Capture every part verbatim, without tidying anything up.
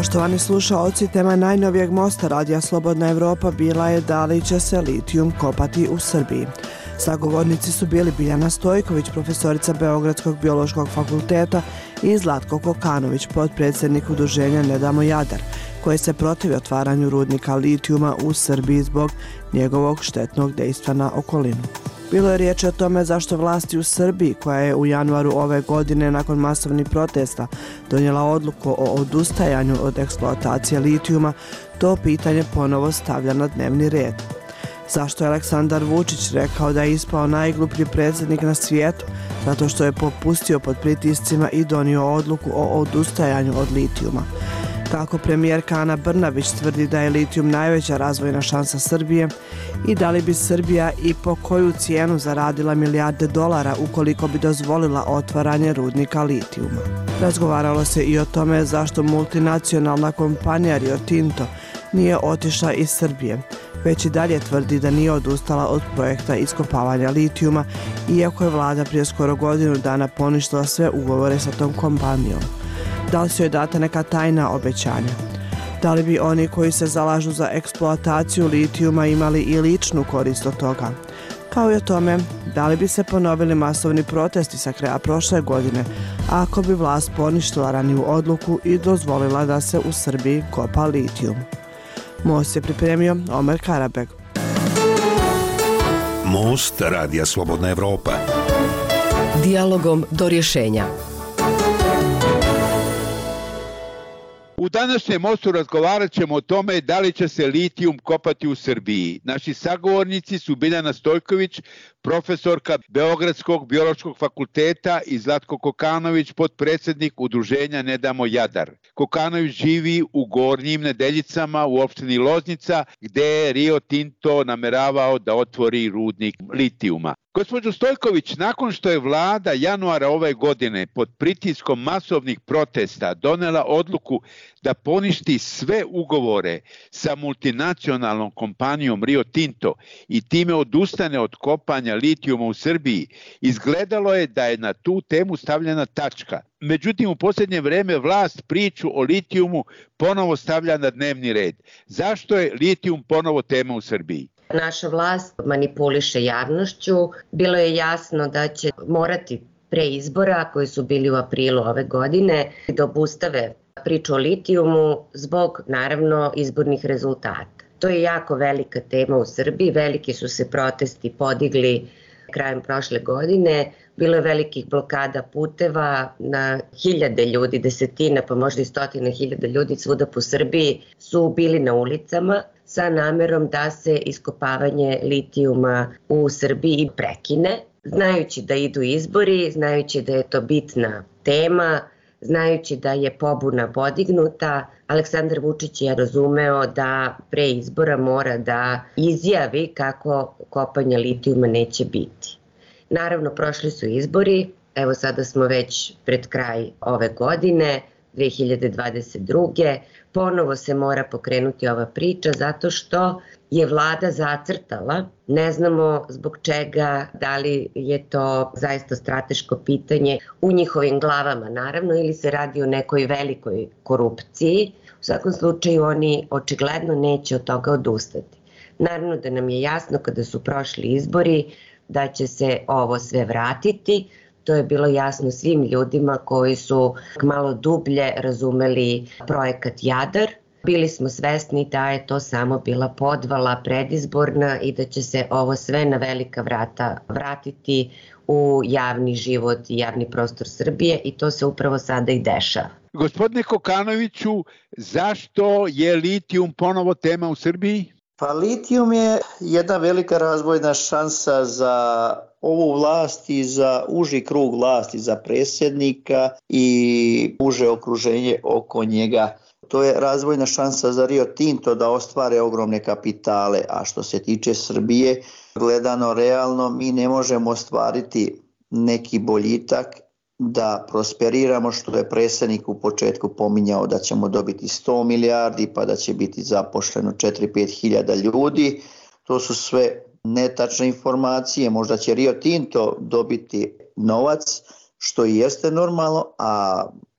Poštovani slušaoci, tema najnovijeg mosta Radija Slobodna Evropa bila je da li će se litijum kopati u Srbiji. Sagovornici su bili Biljana Stojković, profesorica Beogradskog biološkog fakulteta, i Zlatko Kokanović, potpredsjednik udruženja Ne damo Jadar, koji se protivi otvaranju rudnika litijuma u Srbiji zbog njegovog štetnog dejstva na okolinu. Bilo je riječ o tome zašto vlasti u Srbiji, koja je u januaru ove godine nakon masovnih protesta donijela odluku o odustajanju od eksploatacije litijuma, to pitanje ponovo stavlja na dnevni red. Zašto je Aleksandar Vučić rekao da je ispao najgluplji predsjednik na svijetu? Zato što je popustio pod pritiscima i donio odluku o odustajanju od litijuma. Kako premijerka Ana Brnabić tvrdi da je litijum najveća razvojna šansa Srbije i da li bi Srbija i po koju cijenu zaradila milijarde dolara ukoliko bi dozvolila otvaranje rudnika litijuma. Razgovaralo se i o tome zašto multinacionalna kompanija Rio Tinto nije otišla iz Srbije, već i dalje tvrdi da nije odustala od projekta iskopavanja litijuma, iako je vlada prije skoro godinu dana poništila sve ugovore sa tom kompanijom. Da li su joj data neka tajna obećanja? Da li bi oni koji se zalažu za eksploataciju litijuma imali i ličnu korist od toga? Kao i o tome, da li bi se ponovili masovni protesti sa kraja prošle godine ako bi vlast poništila raniju odluku i dozvolila da se u Srbiji kopa litijum? Most je pripremio Omer Karabeg. Most Radija Slobodna Evropa. Dijalogom do rješenja. U današnjem mostu razgovarat ćemo o tome da li će se litijum kopati u Srbiji. Naši sagovornici su Biljana Stojković, profesorka Beogradskog biološkog fakulteta, i Zlatko Kokanović, potpredsjednik udruženja Ne damo Jadar. Kokanović živi u Gornjim Nedeljicama u opštini Loznica, gdje je Rio Tinto nameravao da otvori rudnik litijuma. Gospođo Stojković, nakon što je vlada januara ove godine pod pritiskom masovnih protesta donela odluku da poništi sve ugovore sa multinacionalnom kompanijom Rio Tinto i time odustane od kopanja litijuma u Srbiji, izgledalo je da je na tu temu stavljena tačka. Međutim, u posljednje vrijeme vlast priču o litijumu ponovo stavlja na dnevni red. Zašto je litijum ponovo tema u Srbiji? Naša vlast manipuliše javnošću. Bilo je jasno da će morati pre izbora, koji su bili u aprilu ove godine, da obustave priču o litijumu zbog, naravno, izbornih rezultata. To je jako velika tema u Srbiji. Veliki su se protesti podigli krajem prošle godine. Bilo je velikih blokada puteva, na hiljade ljudi, desetina, pa možda i stotine hiljada ljudi svuda po Srbiji su bili na ulicama sa namerom da se iskopavanje litijuma u Srbiji prekine, znajući da idu izbori, znajući da je to bitna tema, znajući da je pobuna podignuta. Aleksandar Vučić je razumeo da pre izbora mora da izjavi kako kopanja litijuma neće biti. Naravno, prošli su izbori, evo sada smo već pred kraj ove godine, dve hiljade dvadeset druge. Ponovo se mora pokrenuti ova priča zato što je vlada zacrtala, ne znamo zbog čega, da li je to zaista strateško pitanje u njihovim glavama, naravno, ili se radi o nekoj velikoj korupciji. U svakom slučaju oni očigledno neće od toga odustati. Naravno da nam je jasno kada su prošli izbori da će se ovo sve vratiti. To je bilo jasno svim ljudima koji su malo dublje razumeli projekat Jadar. Bili smo svesni da je to samo bila podvala predizborna i da će se ovo sve na velika vrata vratiti u javni život i javni prostor Srbije, i to se upravo sada i dešava. Gospodine Kokanoviću, zašto je litijum ponovo tema u Srbiji? Pa litijum je jedna velika razvojna šansa za ovu vlast i za uži krug vlasti, za predsjednika i uže okruženje oko njega. To je razvojna šansa za Rio Tinto da ostvare ogromne kapitale, a što se tiče Srbije, gledano realno, mi ne možemo ostvariti neki boljitak da prosperiramo, što je predsjednik u početku pominjao da ćemo dobiti sto milijardi, pa da će biti zaposleno četiri do pet hiljada ljudi. To su sve netačne informacije. Možda će Rio Tinto dobiti novac, što i jeste normalno, a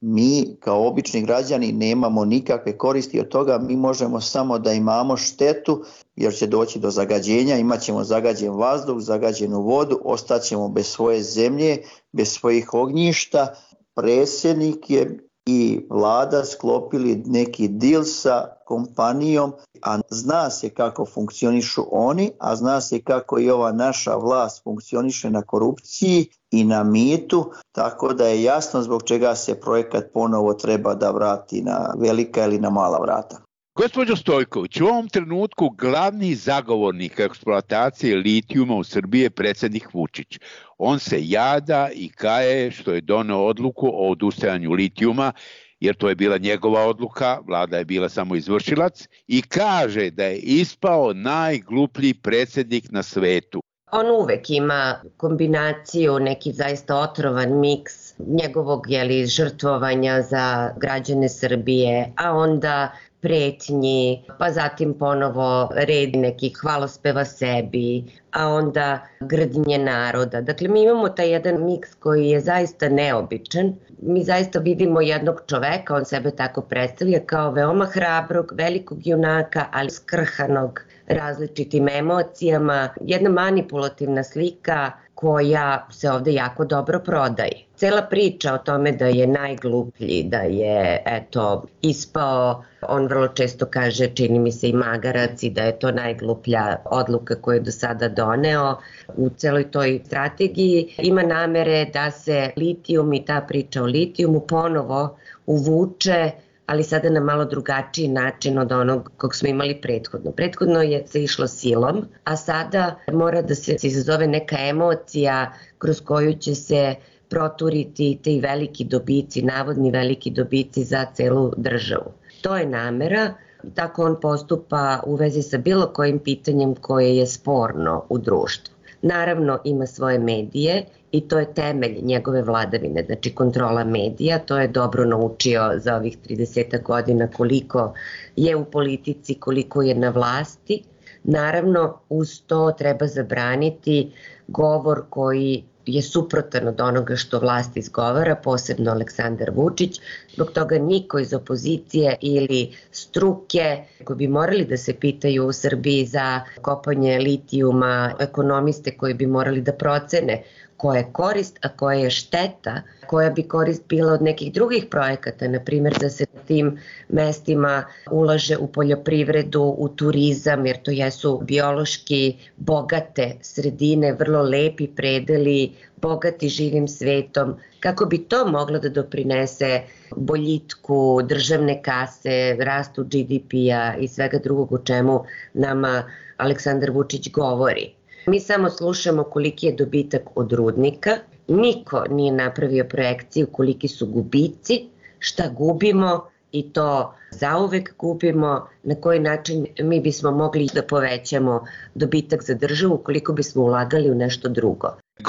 mi kao obični građani nemamo nikakve koristi od toga, mi možemo samo da imamo štetu jer će doći do zagađenja, imat ćemo zagađen vazduh, zagađenu vodu, ostaćemo bez svoje zemlje, bez svojih ognjišta. Predsjednik je i vlada sklopili neki deal sa kompanijom, a zna se kako funkcionišu oni, a zna se kako i ova naša vlast funkcioniše na korupciji i na mitu, tako da je jasno zbog čega se projekat ponovo treba da vrati na velika ili na mala vrata. Gospođo Stojković, u ovom trenutku glavni zagovornik eksploatacije litijuma u Srbiji je predsjednik Vučić. On se jada i kaje što je doneo odluku o odustajanju litijuma, jer to je bila njegova odluka, vlada je bila samo izvršilac, i kaže da je ispao najgluplji predsjednik na svetu. On uvek ima kombinaciju, neki zaista otrovan miks njegovog jeli, žrtvovanja za građane Srbije, a onda pretnji, pa zatim ponovo red nekih hvalospeva sebi, a onda grdnje naroda. Dakle, mi imamo taj jedan miks koji je zaista neobičan. Mi zaista vidimo jednog čoveka, on sebe tako predstavlja, kao veoma hrabrog, velikog junaka, ali skrhanog različitim emocijama. Jedna manipulativna slika koja se ovde jako dobro prodaje. Cela priča o tome da je najgluplji, da je eto, ispao, on vrlo često kaže, čini mi se i magarac, i da je to najgluplja odluka koju je do sada doneo. U celoj toj strategiji ima namere da se litijum i ta priča o litijumu ponovo uvuče, ali sada na malo drugačiji način od onog kog smo imali prethodno. Prethodno je se išlo silom, a sada mora da se izazove neka emocija kroz koju će se proturiti ti veliki dobici, navodni veliki dobici za celu državu. To je namera, tako on postupa u vezi sa bilo kojim pitanjem koje je sporno u društvu. Naravno ima svoje medije i to je temelj njegove vladavine, znači kontrola medija, to je dobro naučio za ovih trideset godina koliko je u politici, koliko je na vlasti. Naravno uz to treba zabraniti govor koji je suprotan od onoga što vlast izgovara, posebno Aleksandar Vučić. Zbog toga niko iz opozicije ili struke koji bi morali da se pitaju u Srbiji za kopanje litijuma, ekonomiste koji bi morali da procene koja je korist, a koja je šteta, koja bi korist bila od nekih drugih projekata, na primjer da se na tim mestima ulaže u poljoprivredu, u turizam, jer to jesu biološki bogate sredine, vrlo lepi predeli, bogati živim svetom, kako bi to moglo da doprinese boljitku državne kase, rastu G D P-a i svega drugog o čemu nama Aleksandar Vučić govori. Mi samo slušamo koliki je dobitak od rudnika, niko nije napravio projekciju koliki su gubici, šta gubimo i to zauvek gubimo, na koji način mi bismo mogli da povećamo dobitak za državu koliko bismo ulagali u nešto drugo.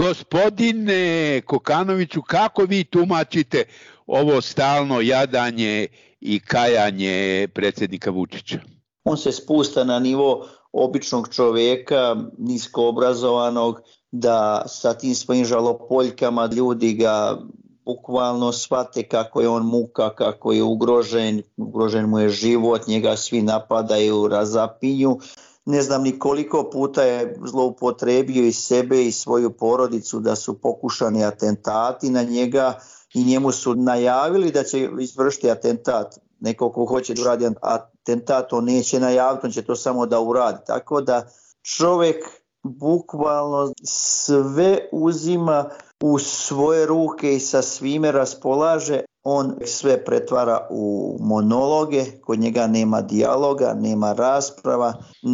Gospodine Kokanoviću, kako vi tumačite ovo stalno jadanje i kajanje predsjednika Vučića? On se spusta na nivo običnog čoveka, nisko obrazovanog, da sa tim svojim žalopoljkama ljudi ga bukvalno shvate kako je on muka, kako je ugrožen, ugrožen mu je život, njega svi napadaju, razapinju. Ne znam ni koliko puta je zloupotrebio i sebe i svoju porodicu da su pokušani atentati na njega i njemu su najavili da će izvršiti atentat. Neko ko hoće da uradi atentat, on neće najaviti, on će to samo da uradi. Tako da čovjek bukvalno sve uzima u svoje ruke i sa svime raspolaže. On sve pretvara u monologe, kod njega nema dijaloga, nema rasprava,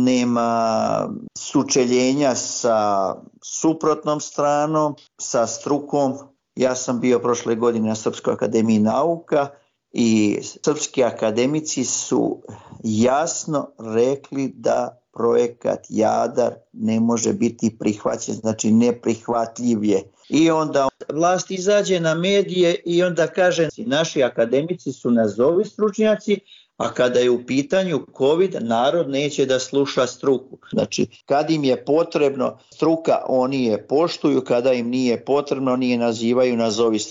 nema sučeljenja sa suprotnom stranom, sa strukom. Ja sam bio prošle godine na Srpskoj akademiji nauka i srpski akademici su jasno rekli da projekat Jadar ne može biti prihvaćen, znači neprihvatljiv je. I onda vlast izađe na medije i onda kaže naši akademici su nazovi stručnjaci, a kada je u pitanju COVID, narod neće da sluša struku. Znači, kad im je potrebno struka, oni je poštuju, kada im nije potrebno, oni je nazivaju nazovi struka.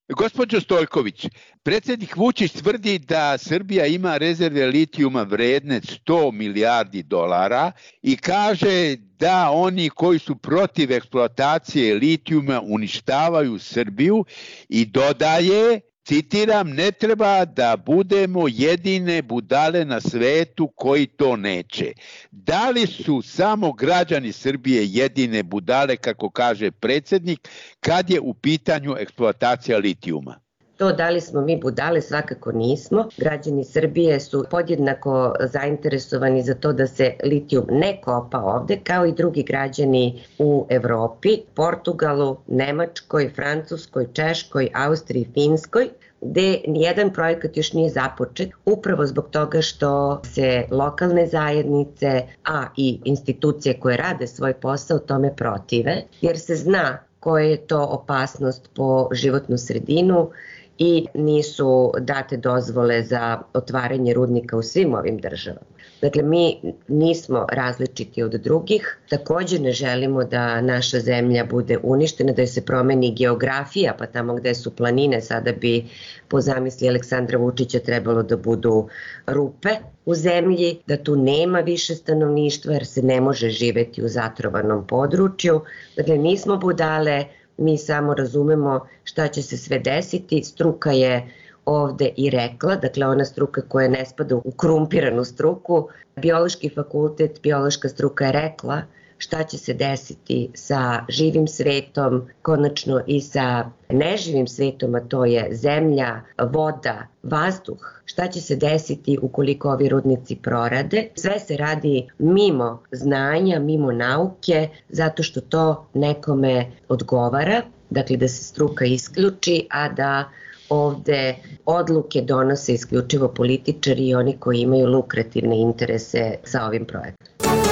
Gospođo Stojković, predsjednik Vučić tvrdi da Srbija ima rezerve litijuma vredne sto milijardi dolara i kaže da oni koji su protiv eksploatacije litijuma uništavaju Srbiju i dodaje, citiram, ne treba da budemo jedine budale na svetu koji to neće. Da li su samo građani Srbije jedine budale, kako kaže predsjednik, kad je u pitanju eksploatacija litijuma? To da li smo mi budale, svakako nismo. Građani Srbije su podjednako zainteresovani za to da se litijum ne kopa ovde, kao i drugi građani u Evropi, Portugalu, Nemačkoj, Francuskoj, Češkoj, Austriji, Finskoj, gde nijedan projekat još nije započet, upravo zbog toga što se lokalne zajednice, a i institucije koje rade svoj posao tome protive, jer se zna koja je to opasnost po životnu sredinu i nisu date dozvole za otvaranje rudnika u svim ovim državama. Dakle, mi nismo različiti od drugih, također ne želimo da naša zemlja bude uništena, da se promeni geografija, pa tamo gde su planine sada bi po zamisli Aleksandra Vučića trebalo da budu rupe u zemlji, da tu nema više stanovništva jer se ne može živeti u zatrovanom području. Dakle, nismo budale, mi samo razumemo šta će se sve desiti. Struka je ovde i rekla, dakle ona struka koja ne spada u korumpiranu struku, biološki fakultet, biološka struka je rekla šta će se desiti sa živim svetom, konačno i sa neživim svetom, a to je zemlja, voda, vazduh, šta će se desiti ukoliko ovi rudnici prorade. Sve se radi mimo znanja, mimo nauke, zato što to nekome odgovara, dakle da se struka isključi, a da ovde odluke donose isključivo političari i oni koji imaju lukrativne interese sa ovim projektom.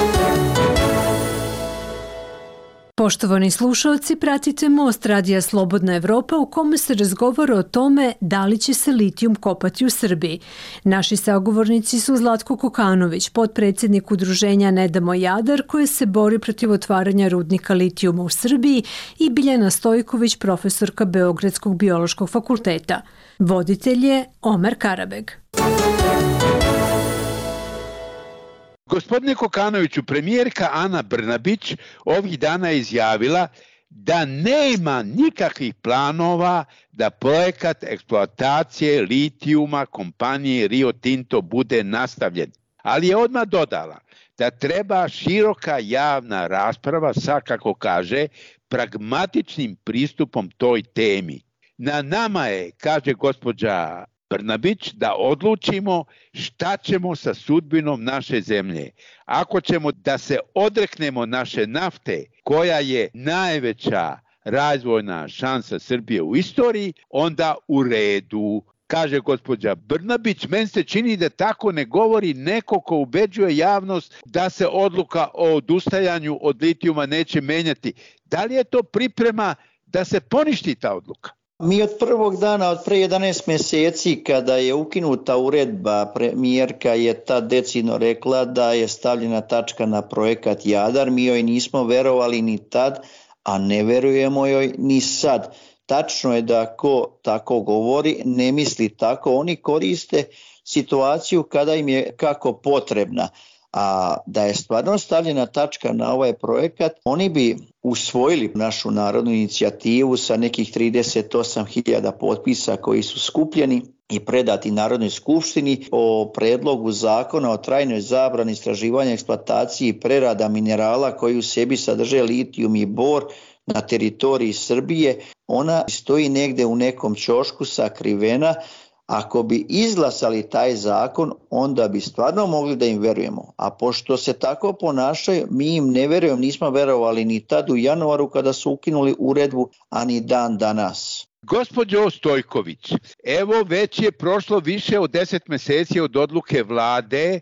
Poštovani slušalci, pratite Most Radija Slobodna Evropa u kome se razgovara o tome da li će se litijum kopati u Srbiji. Naši sagovornici su Zlatko Kokanović, potpredsjednik udruženja Ne damo Jadar, koje se bori protiv otvaranja rudnika litijuma u Srbiji, i Biljana Stojković, profesorka Beogradskog biološkog fakulteta. Voditelj je Omer Karabeg. Gospodine Kokanoviću, premijerka Ana Brnabić ovih dana je izjavila da nema nikakvih planova da projekat eksploatacije litijuma kompanije Rio Tinto bude nastavljen. Ali je odmah dodala da treba široka javna rasprava sa, kako kaže, pragmatičnim pristupom toj temi. Na nama je, kaže gospođa Brnabić, da odlučimo šta ćemo sa sudbinom naše zemlje. Ako ćemo da se odreknemo naše nafte, koja je najveća razvojna šansa Srbije u istoriji, onda u redu. Kaže gospođa Brnabić, meni se čini da tako ne govori neko ko ubeđuje javnost da se odluka o odustajanju od litijuma neće menjati. Da li je to priprema da se poništi ta odluka? Mi od prvog dana, od pre jedanaest mjeseci, kada je ukinuta uredba, premijerka je tad decidno rekla da je stavljena tačka na projekat Jadar. Mi joj nismo verovali ni tad, a ne verujemo joj ni sad. Tačno je da ko tako govori ne misli tako. Oni koriste situaciju kada im je kako potrebna. A da je stvarno stavljena tačka na ovaj projekat, oni bi usvojili našu narodnu inicijativu sa nekih trideset osam hiljada potpisa koji su skupljeni i predati Narodnoj skupštini o predlogu zakona o trajnoj zabrani istraživanja, eksploataciji i prerada minerala koji u sebi sadrže litijum i bor na teritoriji Srbije. Ona stoji negde u nekom ćošku sakrivena. Ako bi izglasali taj zakon, onda bi stvarno mogli da im verujemo. A pošto se tako ponašaju, mi im ne verujemo, nismo verovali ni tad u januaru kada su ukinuli uredbu, a ni dan danas. Gospođo Stojković, evo već je prošlo više od deset meseci od odluke vlade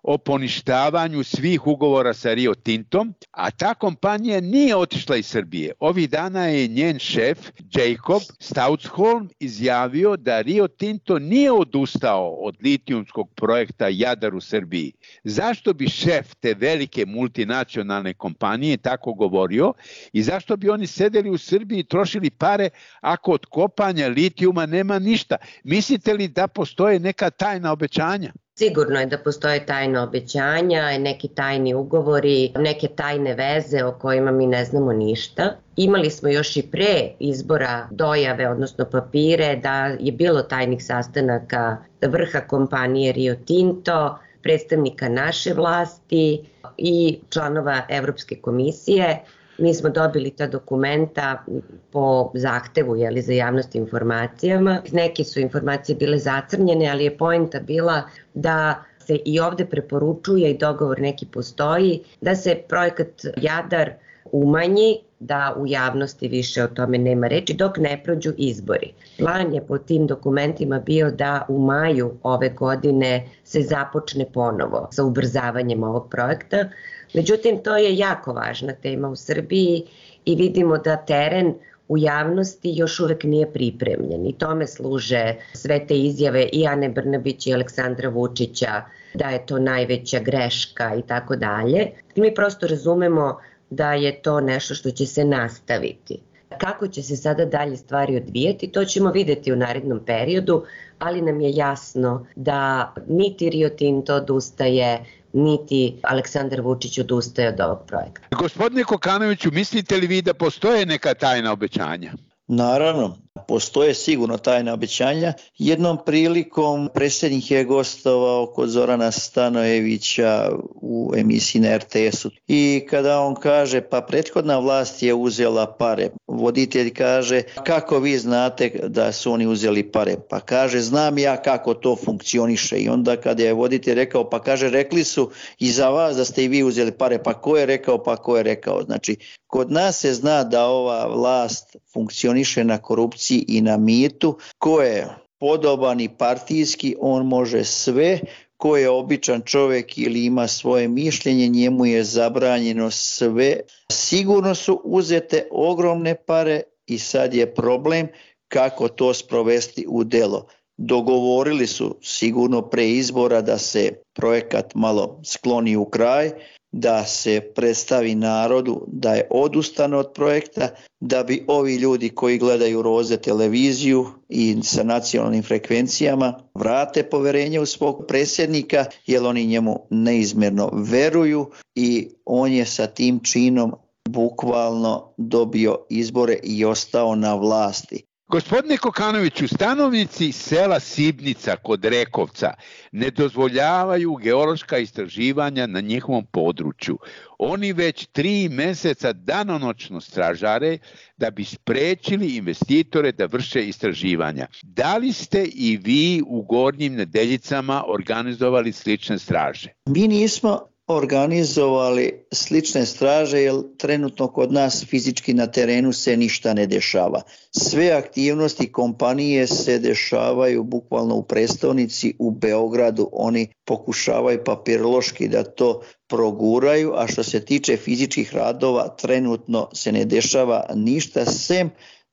o poništavanju svih ugovora sa Rio Tintom, a ta kompanija nije otišla iz Srbije. Ovih dana je njen šef, Jacob Staudsholm, izjavio da Rio Tinto nije odustao od litijumskog projekta Jadar u Srbiji. Zašto bi šef te velike multinacionalne kompanije tako govorio i zašto bi oni sedeli u Srbiji i trošili pare ako od kopanja litijuma nema ništa? Mislite li da postoje neka tajna obećanja? Sigurno je da postoje tajna obećanja, neki tajni ugovori, neke tajne veze o kojima mi ne znamo ništa. Imali smo još i pre izbora dojave, odnosno papire, da je bilo tajnih sastanaka vrha kompanije Rio Tinto, predstavnika naše vlasti i članova Evropske komisije. Mi smo dobili ta dokumenta po zahtevu jeli, za javnost informacijama. Neke su informacije bile zacrnjene, ali je poenta bila da se i ovde preporučuje i dogovor neki postoji, da se projekat Jadar umanji, da u javnosti više o tome nema reči dok ne prođu izbori. Plan je po tim dokumentima bio da u maju ove godine se započne ponovo sa ubrzavanjem ovog projekta. Međutim, to je jako važna tema u Srbiji i vidimo da teren u javnosti još uvek nije pripremljen i tome služe sve te izjave i Ane Brnabić i Aleksandra Vučića da je to najveća greška i tako dalje. Mi prosto razumemo da je to nešto što će se nastaviti. Kako će se sada dalje stvari odvijeti, to ćemo videti u narednom periodu, ali nam je jasno da niti Rio Tinto odustaje, niti Aleksandar Vučić odustaje od ovog projekta. Gospodine Kokanoviću, mislite li vi da postoje neka tajna obećanja? Naravno, postoje sigurno tajna obećanja. Jednom prilikom predsjednik je gostovao kod Zorana Stanojevića u emisiji na er te esu i kada on kaže pa prethodna vlast je uzela pare, voditelj kaže kako vi znate da su oni uzeli pare, pa kaže znam ja kako to funkcioniše i onda kada je voditelj rekao pa kaže rekli su i za vas da ste i vi uzeli pare, pa ko je rekao, pa ko je rekao. Znači kod nas se zna da ova vlast funkcioniše na korupciji i na mitu. Ko je podoban i partijski, on može sve. Ko je običan čovjek ili ima svoje mišljenje, njemu je zabranjeno sve. Sigurno su uzete ogromne pare i sad je problem kako to sprovesti u delo. Dogovorili su sigurno pre izbora da se projekat malo skloni u kraj, da se predstavi narodu da je odustano od projekta, da bi ovi ljudi koji gledaju Roze televiziju i sa nacionalnim frekvencijama vrate poverenje u svog predsjednika, jer oni njemu neizmjerno veruju i on je sa tim činom bukvalno dobio izbore i ostao na vlasti. Gospodine Kokanoviću, stanovnici sela Sibnica kod Rekovca ne dozvoljavaju geološka istraživanja na njihovom području. Oni već tri meseca danonoćno stražare da bi sprečili investitore da vrše istraživanja. Da li ste i vi u Gornjim Nedeljicama organizovali slične straže? Mi nismo organizovali slične straže jer trenutno kod nas fizički na terenu se ništa ne dešava. Sve aktivnosti kompanije se dešavaju bukvalno u prestonici u Beogradu. Oni pokušavaju papirološki da to proguraju, a što se tiče fizičkih radova trenutno se ne dešava ništa sem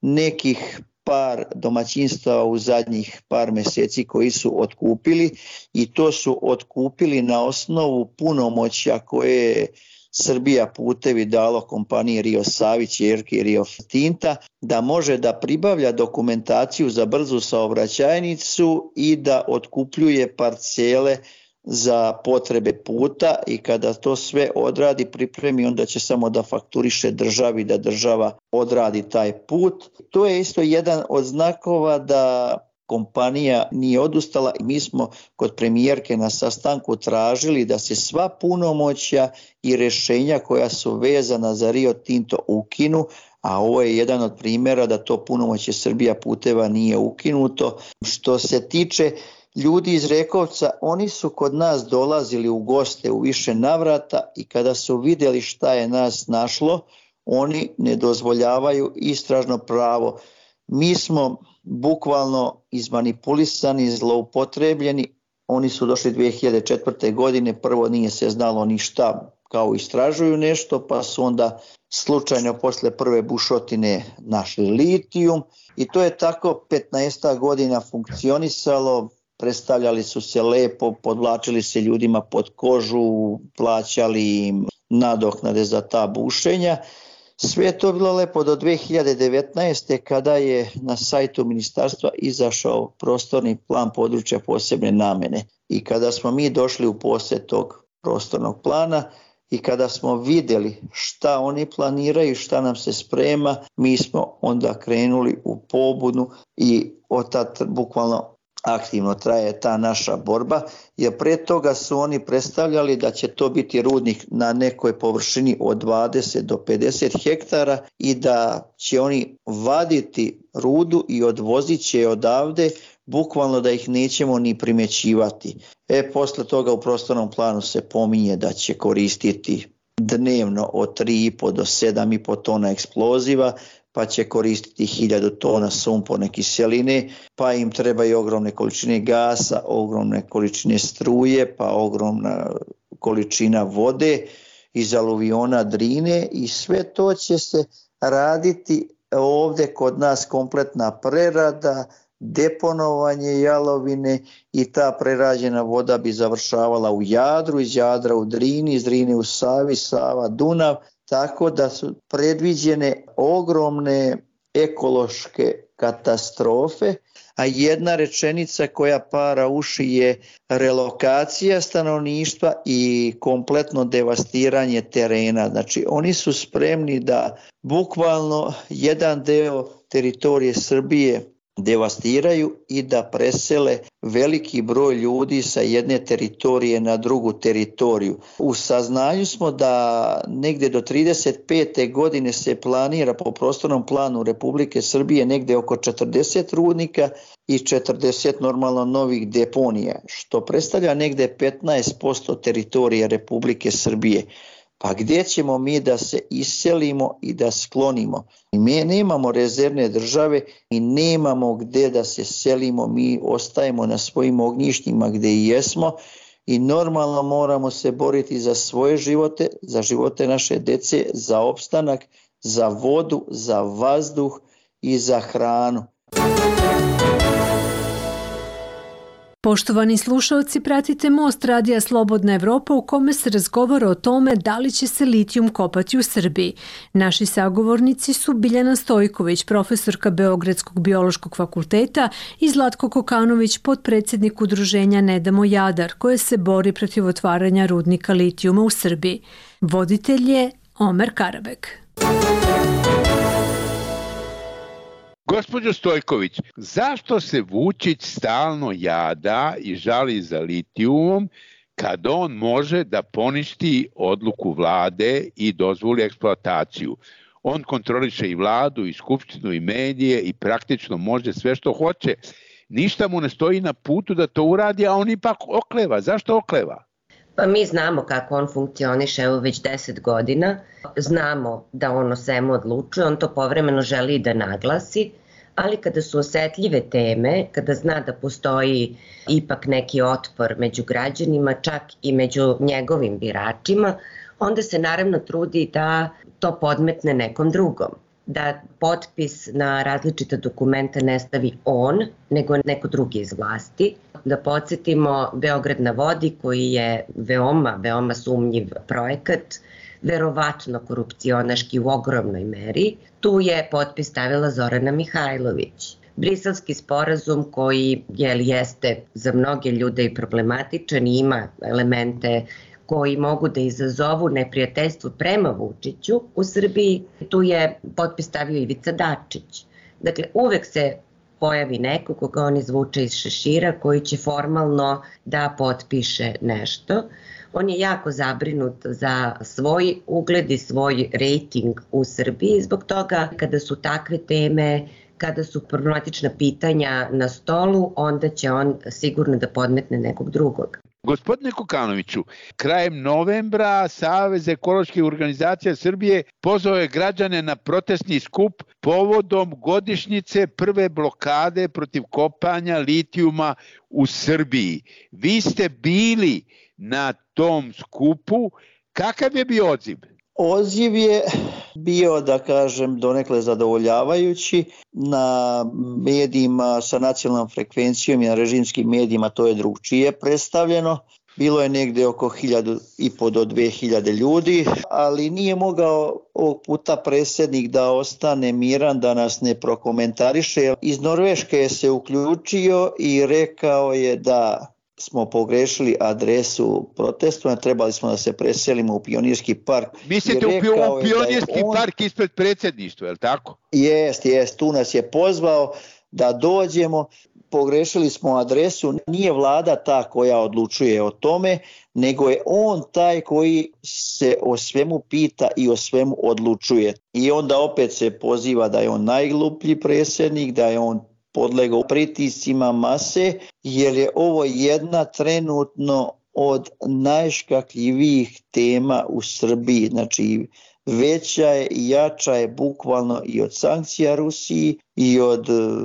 nekih par domaćinstava u zadnjih par mjeseci koji su otkupili i to su otkupili na osnovu punomoćja koje je Srbija putevi dalo kompaniji Rio Savi, ćerki Rio Tinta, da može da pribavlja dokumentaciju za brzu saobraćajnicu i da otkupljuje parcele za potrebe puta i kada to sve odradi, pripremi, onda će samo da fakturiše državi da država odradi taj put. To je isto jedan od znakova da kompanija nije odustala i mi smo kod premijerke na sastanku tražili da se sva punomoćja i rješenja koja su vezana za Rio Tinto ukinu, a ovo je jedan od primjera da to punomoćje Srbija puteva nije ukinuto. Što se tiče ljudi iz Rekovca, oni su kod nas dolazili u goste u više navrata i kada su vidjeli šta je nas našlo, oni ne dozvoljavaju istražno pravo. Mi smo bukvalno izmanipulisani, zloupotrebljeni, Oni su došli dvije hiljade četvrte. godine, prvo nije se znalo ni šta, kao istražuju nešto, pa su onda slučajno posle prve bušotine našli litijum i to je tako petnaest godina funkcionisalo. Predstavljali su se lepo, podvlačili se ljudima pod kožu, plaćali im nadoknade za ta bušenja. Sve je to bilo lepo do dvije hiljade devetnaeste. kada je na sajtu ministarstva izašao prostorni plan područja posebne namene. I kada smo mi došli u posjed tog prostornog plana i kada smo vidjeli šta oni planiraju, šta nam se sprema, mi smo onda krenuli u pobunu i od tad bukvalno aktivno traje ta naša borba, jer pre toga su oni predstavljali da će to biti rudnik na nekoj površini od dvadeset do pedeset hektara i da će oni vaditi rudu i odvozit će odavde, bukvalno da ih nećemo ni primećivati. E, posle toga u prostornom planu se pominje da će koristiti dnevno od tri i po do sedam i po tona eksploziva, pa će koristiti hiljadu tona sumporne kiseline, pa im trebaju ogromne količine gasa, ogromne količine struje, pa ogromna količina vode iz aluviona Drine i sve to će se raditi ovdje kod nas, kompletna prerada, deponovanje jalovine i ta prerađena voda bi završavala u Jadru, iz Jadra u Drini, iz Drine u Savi, Sava, Dunav, tako da su predviđene ogromne ekološke katastrofe, a jedna rečenica koja para uši je relokacija stanovništva i kompletno devastiranje terena. Znači oni su spremni da bukvalno jedan deo teritorije Srbije devastiraju i da presele veliki broj ljudi sa jedne teritorije na drugu teritoriju. U saznanju smo da negdje do trideset pete. godine se planira po prostornom planu Republike Srbije negdje oko četrdeset rudnika i četrdeset normalno novih deponija, što predstavlja negdje petnaest posto teritorije Republike Srbije. Pa gdje ćemo mi da se iselimo i da sklonimo? Mi nemamo rezervne države i nemamo gdje da se selimo, mi ostajemo na svojim ognjištima gdje i jesmo i normalno moramo se boriti za svoje živote, za živote naše dece, za opstanak, za vodu, za vazduh i za hranu. Poštovani slušalci, pratite Most radija Slobodna Evropa u kome se razgovara o tome da li će se litijum kopati u Srbiji. Naši sagovornici su Biljana Stojković, profesorka Beogradskog biološkog fakulteta i Zlatko Kokanović, potpredsjednik udruženja Ne damo Jadar, koje se bori protiv otvaranja rudnika litijuma u Srbiji. Voditelj je Omer Karabek. Gospođo Stojković, zašto se Vučić stalno jada i žali za litijumom kad on može da poništi odluku vlade i dozvoli eksploataciju? On kontroliše i vladu, i skupštinu, i medije i praktično može sve što hoće. Ništa mu ne stoji na putu da to uradi, a on ipak okleva. Zašto okleva? Pa mi znamo kako on funkcioniše evo već deset godina, znamo da on o svemu odlučuje, on to povremeno želi i da naglasi, ali kada su osetljive teme, kada zna da postoji ipak neki otpor među građanima, čak i među njegovim biračima, onda se naravno trudi da to podmetne nekom drugom. Da potpis na različita dokumenta ne stavi on, nego neko drugi iz vlasti. Da podsjetimo Beograd na vodi, koji je veoma, veoma sumnjiv projekat, verovatno korupcionaški u ogromnoj meri. Tu je potpis stavila Zorana Mihajlović. Briselski sporazum koji je, jeste za mnoge ljude i problematičan i ima elemente koji mogu da izazovu neprijateljstvo prema Vučiću u Srbiji, tu je potpis stavio Ivica Dačić. Dakle, uvek se pojavi neko koga on izvuče iz šešira koji će formalno da potpiše nešto. On je jako zabrinut za svoj ugled i svoj rejting u Srbiji, zbog toga kada su takve teme, kada su problematična pitanja na stolu, onda će on sigurno da podmetne nekog drugog. Gospodine Kokanoviću, krajem novembra Savez ekoloških organizacija Srbije pozvao je građane na protestni skup povodom godišnjice prve blokade protiv kopanja litijuma u Srbiji. Vi ste bili na tom skupu. Kakav je bio odziv? Odziv je bio, da kažem, donekle zadovoljavajući. Na medijima sa nacionalnom frekvencijom i na režimskim medijima to je drugčije predstavljeno. Bilo je negde oko hiljadu i po do dve hiljade ljudi, ali nije mogao ovog puta predsjednik da ostane miran, da nas ne prokomentariše. Iz Norveške je se uključio i rekao je da smo pogrešili adresu protestu, trebali smo da se preselimo u Pionirski park. Mislite u Pionirski on... park ispred predsjedništva, je li tako? Jest, jest, tu nas je pozvao da dođemo, pogrešili smo adresu, nije vlada ta koja odlučuje o tome, nego je on taj koji se o svemu pita i o svemu odlučuje. I onda opet se poziva da je on najgluplji predsjednik, da je on podlegao pritiscima mase, jer je ovo jedna trenutno od najškakljivijih tema u Srbiji. Znači, veća je i jača je bukvalno i od sankcija Rusiji i od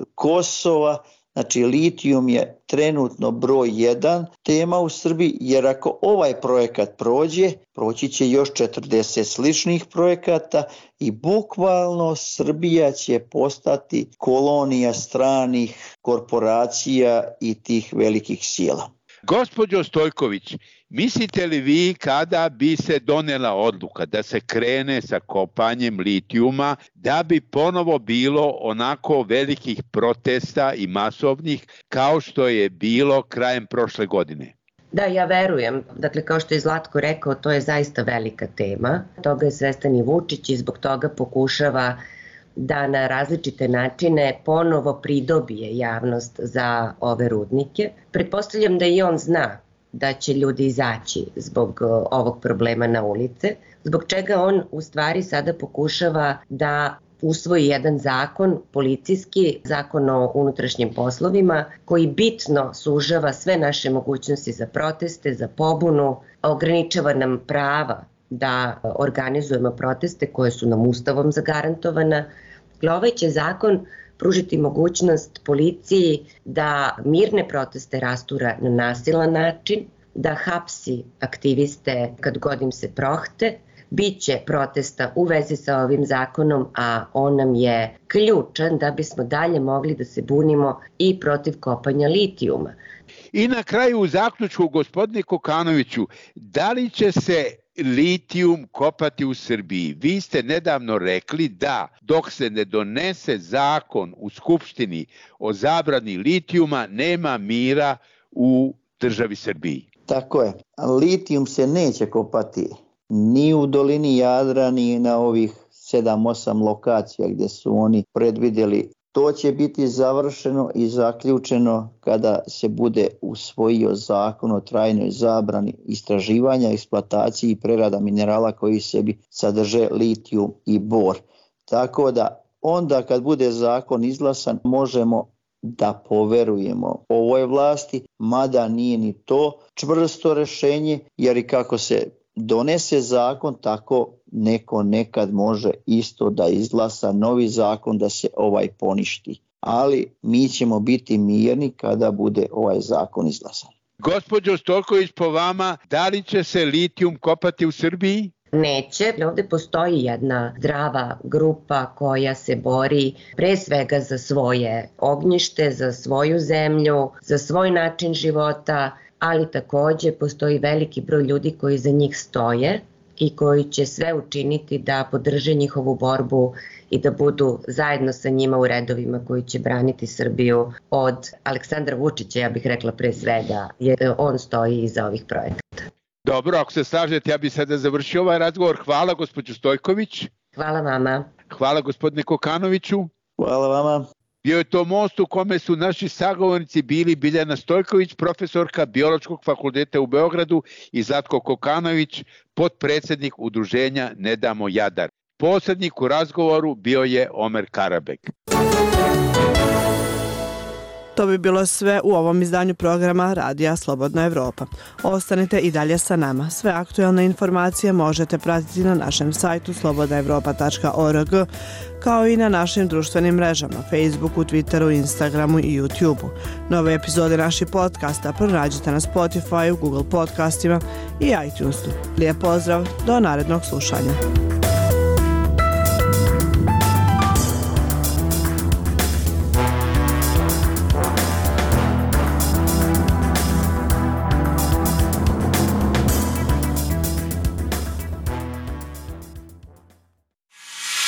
Kosova. Znači, litijum je trenutno broj jedan tema u Srbiji, jer ako ovaj projekat prođe, proći će još četrdeset sličnih projekata i bukvalno Srbija će postati kolonija stranih korporacija i tih velikih sila. Gospođo Stojković, mislite li vi kada bi se donela odluka da se krene sa kopanjem litijuma, da bi ponovo bilo onako velikih protesta i masovnih kao što je bilo krajem prošle godine? Da, ja verujem. Dakle, kao što je Zlatko rekao, to je zaista velika tema. Toga je svestan i Vučić i zbog toga pokušava da na različite načine ponovo pridobije javnost za ove rudnike. Pretpostavljam da i on zna da će ljudi izaći zbog ovog problema na ulice, zbog čega on u stvari sada pokušava da usvoji jedan zakon, policijski zakon o unutrašnjim poslovima, koji bitno sužava sve naše mogućnosti za proteste, za pobunu, ograničava nam prava da organizujemo proteste koje su nam ustavom zagarantovana. Ovaj će zakon pružiti mogućnost policiji da mirne proteste rastura na nasilan način, da hapsi aktiviste kad god im se prohte. Biće protesta u vezi sa ovim zakonom, a on nam je ključan da bismo dalje mogli da se bunimo i protiv kopanja litijuma. I na kraju u zaključku, gospodine Kokanoviću, da li će se litijum kopati u Srbiji? Vi ste nedavno rekli da dok se ne donese zakon u Skupštini o zabrani litijuma, nema mira u državi Srbiji. Tako je. Litijum se neće kopati ni u dolini Jadra, ni na ovih sedam osam lokacija gdje su oni predvidjeli. To će biti završeno i zaključeno kada se bude usvojio zakon o trajnoj zabrani istraživanja, eksploataciji i prerada minerala koji sebi sadrže litijum i bor. Tako da onda kad bude zakon izglasan možemo da poverujemo ovoj vlasti, mada nije ni to čvrsto rješenje, jer i kako se donese zakon, tako neko nekad može isto da izglasa novi zakon da se ovaj poništi. Ali mi ćemo biti mirni kada bude ovaj zakon izglasan. Gospođo Stojković, po vama, da li će se litijum kopati u Srbiji? Neće. Ovde postoji jedna zdrava grupa koja se bori pre svega za svoje ognjište, za svoju zemlju, za svoj način života, ali takođe postoji veliki broj ljudi koji za njih stoje i koji će sve učiniti da podrže njihovu borbu i da budu zajedno sa njima u redovima koji će braniti Srbiju od Aleksandra Vučića, ja bih rekla pre svega, jer on stoji iza ovih projekata. Dobro, ako se slažete, ja bih sada završio ovaj razgovor. Hvala, gospođo Stojković. Hvala vama. Hvala, gospodine Kokanoviću. Hvala vama. Bio je to most u kome su naši sagovornici bili Biljana Stojković, profesorka Biološkog fakulteta u Beogradu, i Zlatko Kokanović, potpredsjednik udruženja Ne damo Jadar. Posrednik u razgovoru bio je Omer Karabek. To bi bilo sve u ovom izdanju programa Radija Slobodna Evropa. Ostanite i dalje sa nama. Sve aktuelne informacije možete pratiti na našem sajtu slobodna evropa tačka org, kao i na našim društvenim mrežama, Facebooku, Twitteru, Instagramu i YouTubeu. Nove epizode naših podcasta pronađite na Spotifyu, Google podcastima i iTunesu. Lijep pozdrav, do narednog slušanja.